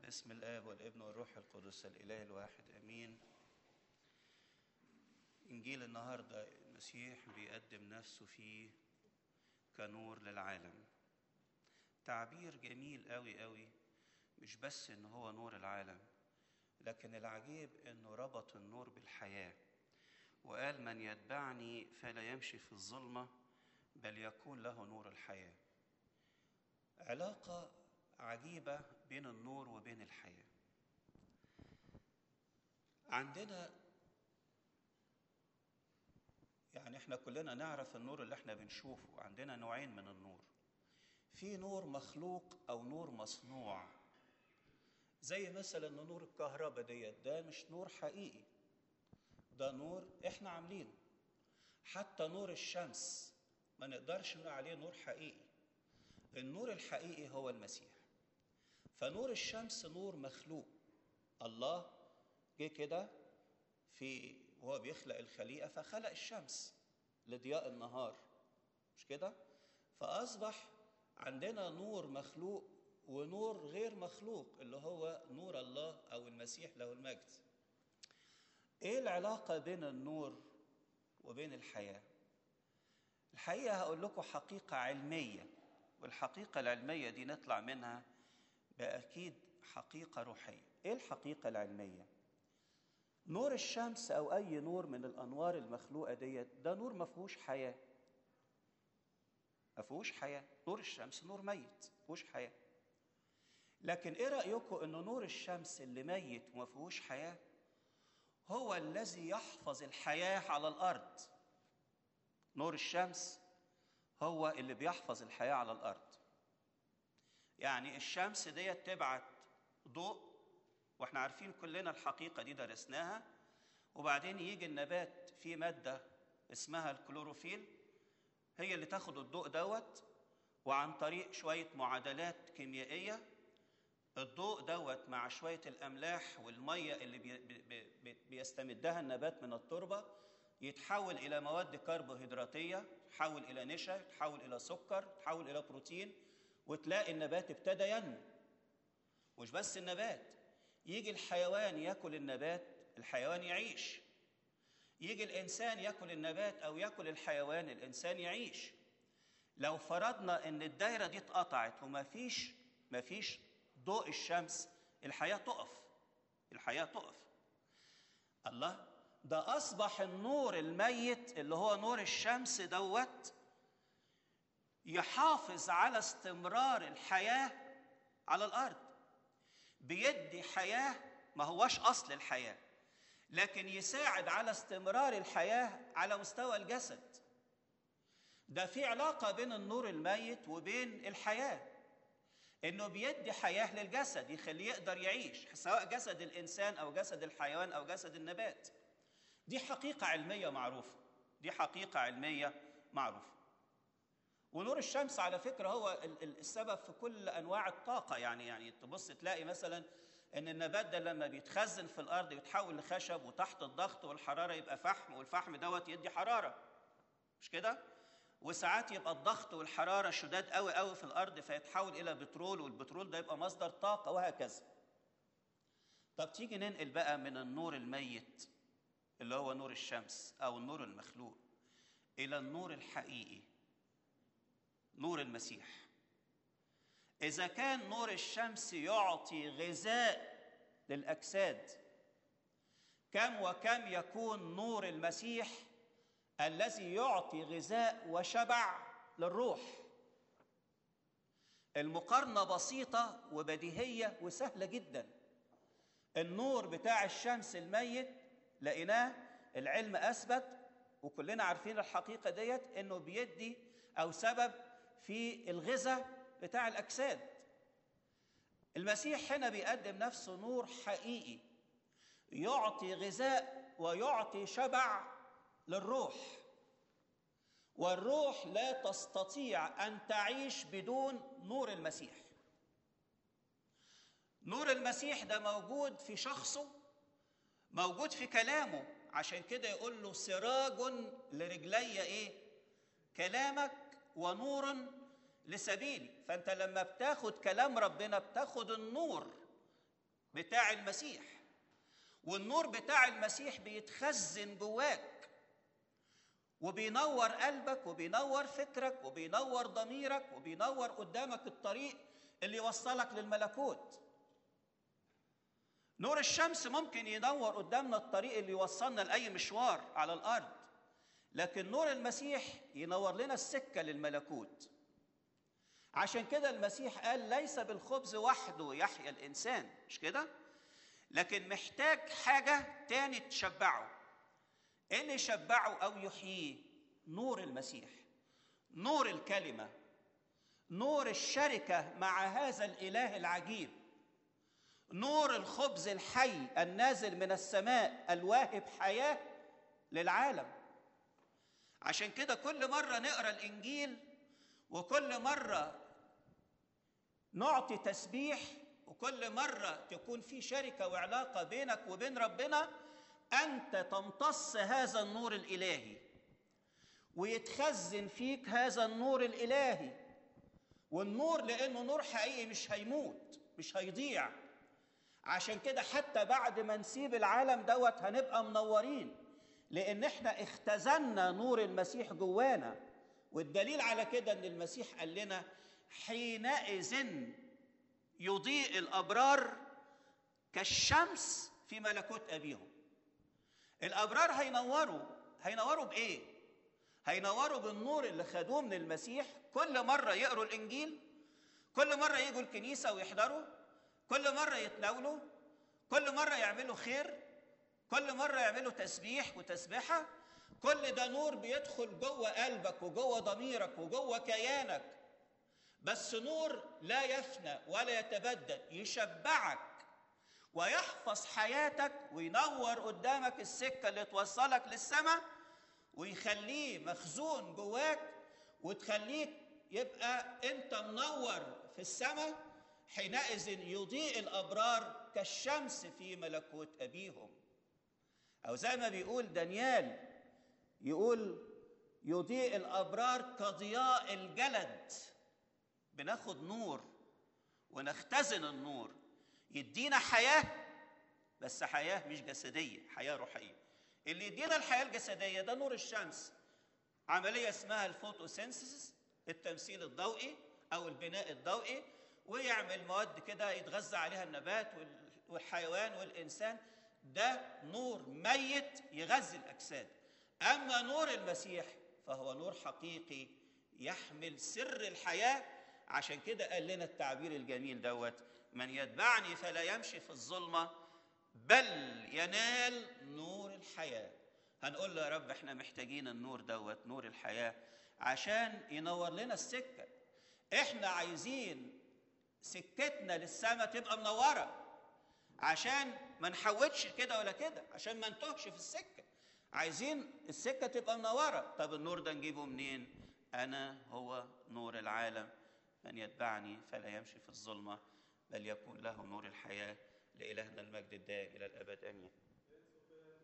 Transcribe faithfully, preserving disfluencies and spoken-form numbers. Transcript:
باسم الآب والابن والروح القدس الإله الواحد أمين. إنجيل النهاردة المسيح بيقدم نفسه فيه كنور للعالم. تعبير جميل قوي قوي، مش بس إن هو نور العالم، لكن العجيب إنه ربط النور بالحياة وقال: من يتبعني فلا يمشي في الظلمة بل يكون له نور الحياة. علاقة عجيبة بين النور وبين الحياة. عندنا يعني احنا كلنا نعرف النور اللي احنا بنشوفه. عندنا نوعين من النور، في نور مخلوق او نور مصنوع، زي مثلا نور الكهرباء ديت، ده مش نور حقيقي، ده نور احنا عاملينه. حتى نور الشمس ما نقدرش نقول عليه نور حقيقي، النور الحقيقي هو المسيح. فنور الشمس نور مخلوق، الله جه كده في وهو بيخلق الخليقة فخلق الشمس لضياء النهار، مش كده؟ فأصبح عندنا نور مخلوق ونور غير مخلوق اللي هو نور الله أو المسيح له المجد. إيه العلاقة بين النور وبين الحياة؟ الحقيقة هقول لكم حقيقة علمية، والحقيقة العلمية دي نطلع منها بأكيد حقيقة روحية. إيه الحقيقة العلمية؟ نور الشمس أو أي نور من الأنوار المخلوقة ديت ده نور ما فيهوش حياة، ما فيهوش حياة. نور الشمس نور ميت ما فيهوش حياة. لكن إيه رأيكم إن نور الشمس اللي ميت وما فيهوش حياة هو الذي يحفظ الحياة على الأرض؟ نور الشمس هو اللي بيحفظ الحياة على الأرض. يعني الشمس ديت تبعت ضوء، واحنا عارفين كلنا الحقيقة دي درسناها، وبعدين يجي النبات فيه مادة اسمها الكلوروفيل هي اللي تاخد الضوء دوت، وعن طريق شوية معادلات كيميائية الضوء دوت مع شوية الأملاح والمية اللي بي بي بيستمدها النبات من التربة يتحول إلى مواد كربوهيدراتية، يتحول إلى نشا، يتحول إلى سكر، يتحول إلى بروتين، وتلاقي النبات ابتدى ينمو. مش بس النبات، يجي الحيوان يأكل النبات الحيوان يعيش، يجي الإنسان يأكل النبات أو يأكل الحيوان الإنسان يعيش. لو فرضنا إن الدايرة دي اتقطعت وما فيش ما فيش ضوء الشمس، الحياة تقف، الحياة تقف. الله، ده أصبح النور الميت اللي هو نور الشمس دوت يحافظ على استمرار الحياة على الأرض، بيدي حياة ما هوش أصل الحياة، لكن يساعد على استمرار الحياة على مستوى الجسد. ده في علاقة بين النور الميت وبين الحياة، إنه بيدي حياة للجسد يخليه يقدر يعيش، سواء جسد الإنسان أو جسد الحيوان أو جسد النبات. دي حقيقة علمية معروفة، دي حقيقة علمية معروفة. ونور الشمس على فكرة هو السبب في كل أنواع الطاقة. يعني يعني تبص تلاقي مثلا إن النبات ده لما بيتخزن في الأرض يتحول لخشب، وتحت الضغط والحرارة يبقى فحم، والفحم دوت يدي حرارة، مش كده؟ وساعات يبقى الضغط والحرارة شداد قوي قوي في الأرض فيتحول إلى بترول، والبترول ده يبقى مصدر طاقة، وهكذا. طب تيجي ننقل بقى من النور الميت اللي هو نور الشمس أو النور المخلوق إلى النور الحقيقي، نور المسيح. إذا كان نور الشمس يعطي غذاء للأجساد، كم وكم يكون نور المسيح الذي يعطي غذاء وشبع للروح. المقارنة بسيطة وبديهية وسهلة جدا. النور بتاع الشمس الميت لقيناه العلم أثبت، وكلنا عارفين الحقيقة ديت، إنه بيدي أو سبب في الغذاء بتاع الأجساد. المسيح هنا بيقدم نفسه نور حقيقي يعطي غذاء ويعطي شبع للروح، والروح لا تستطيع أن تعيش بدون نور المسيح. نور المسيح ده موجود في شخصه، موجود في كلامه، عشان كده يقول له سراج لرجلي ايه؟ كلامك، ونور لسبيلي. فانت لما بتاخد كلام ربنا بتاخد النور بتاع المسيح، والنور بتاع المسيح بيتخزن جواك وبينور قلبك وبينور فكرك وبينور ضميرك وبينور قدامك الطريق اللي يوصلك للملكوت. نور الشمس ممكن ينور قدامنا الطريق اللي يوصلنا لأي مشوار على الأرض، لكن نور المسيح ينور لنا السكة للملكوت. عشان كده المسيح قال ليس بالخبز وحده يحيا الإنسان، مش كده؟ لكن محتاج حاجة تاني تشبعه. إيه اللي يشبعه أو يحييه؟ نور المسيح، نور الكلمة، نور الشركة مع هذا الإله العجيب، نور الخبز الحي النازل من السماء الواهب حياة للعالم. عشان كده كل مرة نقرأ الإنجيل وكل مرة نعطي تسبيح وكل مرة تكون في شركة وعلاقة بينك وبين ربنا، أنت تمتص هذا النور الإلهي ويتخزن فيك هذا النور الإلهي. والنور لأنه نور حقيقي مش هيموت، مش هيضيع. عشان كده حتى بعد ما نسيب العالم دوت هنبقى منورين، لأن احنا اختزلنا نور المسيح جوانا. والدليل على كده أن المسيح قال لنا حينئذ يضيء الأبرار كالشمس في ملكوت أبيهم. الأبرار هينوروا هينوروا بإيه؟ هينوروا بالنور اللي خدوه من المسيح. كل مرة يقروا الإنجيل، كل مرة يجوا الكنيسة ويحضروا، كل مرة يتناولوا، كل مرة يعملوا خير، كل مرة يعملوا تسبيح وتسبيحة. كل ده نور بيدخل جوه قلبك وجوه ضميرك وجوه كيانك، بس نور لا يفنى ولا يتبدل، يشبعك ويحفظ حياتك وينور قدامك السكة اللي توصلك للسماء ويخليه مخزون جواك وتخليك يبقى انت منور في السماء. حينئذ يضيء الأبرار كالشمس في ملكوت أبيهم. أو زي ما بيقول دانيال، يقول يضيء الأبرار كضياء الجلد. بناخد نور ونختزن النور يدينا حياة، بس حياة مش جسدية، حياة روحية. اللي يدينا الحياة الجسدية ده نور الشمس، عملية اسمها الفوتوسينثيسيس، التمثيل الضوئي أو البناء الضوئي، ويعمل مواد كده يتغذى عليها النبات والحيوان والإنسان. ده نور ميت يغذي الأجساد. أما نور المسيح فهو نور حقيقي يحمل سر الحياة. عشان كده قال لنا التعبير الجميل دوت: من يتبعني فلا يمشي في الظلمة بل ينال نور الحياة. هنقول له يا رب احنا محتاجين النور دوت، نور الحياة، عشان ينور لنا السكة. احنا عايزين سكتنا للسماء تبقى منورة، عشان ما نحوتش كده ولا كده، عشان ما نتوهش في السكة. عايزين السكة تبقى منورة. طب النور ده نجيبه منين؟ أنا هو نور العالم، من يتبعني فلا يمشي في الظلمة بل يكون له نور الحياة. لإلهنا المجد الدائم إلى الأبد آمين.